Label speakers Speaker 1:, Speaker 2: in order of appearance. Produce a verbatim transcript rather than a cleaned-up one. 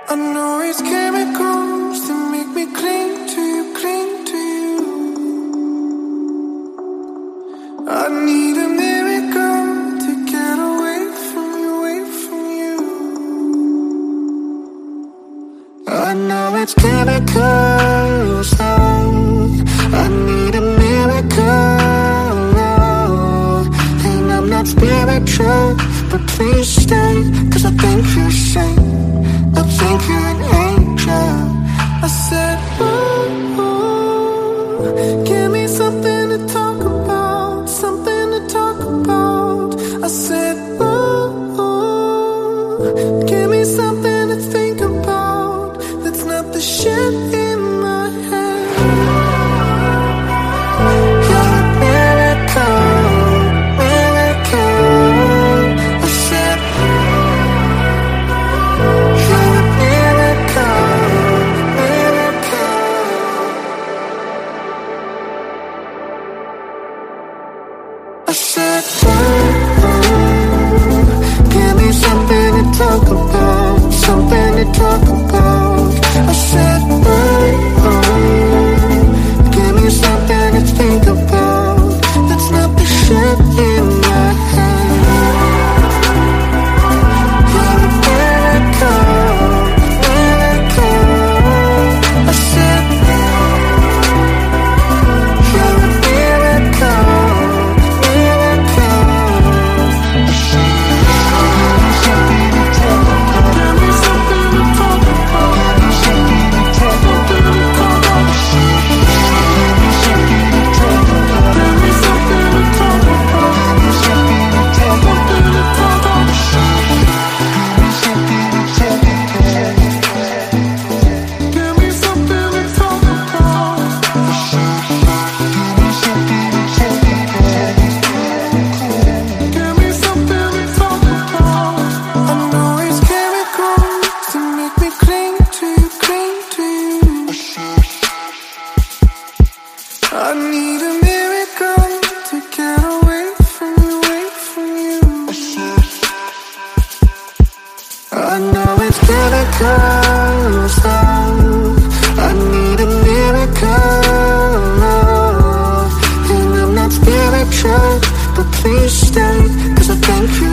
Speaker 1: I know it's chemicals that make me cling to you, cling to you. I need a miracle to get away from you, away from you. I know it's chemicals, oh, I need a miracle, oh. And I'm not spiritual, but please stay, 'cause I think you're safe, I think you're an angel. I said, ooh, ooh, give me something to talk about, something to talk about. I said, ooh, ooh, give me something to think about, that's not the shit in my head. You're a miracle, miracle. I said, you're a miracle, miracle. I said, ooh, ooh, give me something to talk about, something to talk about. I said, ooh, ooh, give me something to think about, that's not the shit in my head. You're a miracle, miracle. I said, you're a miracle, miracle. Give me something to talk about, something to talk about. Give me something to talk about, something to talk about. Give me something to talk about. Give me something to talk about. I know it's chemicals that make me cling to you, cling to you. I need a miracle to get away from you, away from you. I know it's chemicals, oh, I need a miracle, oh. And I'm not spiritual, but please stay, 'cause I think you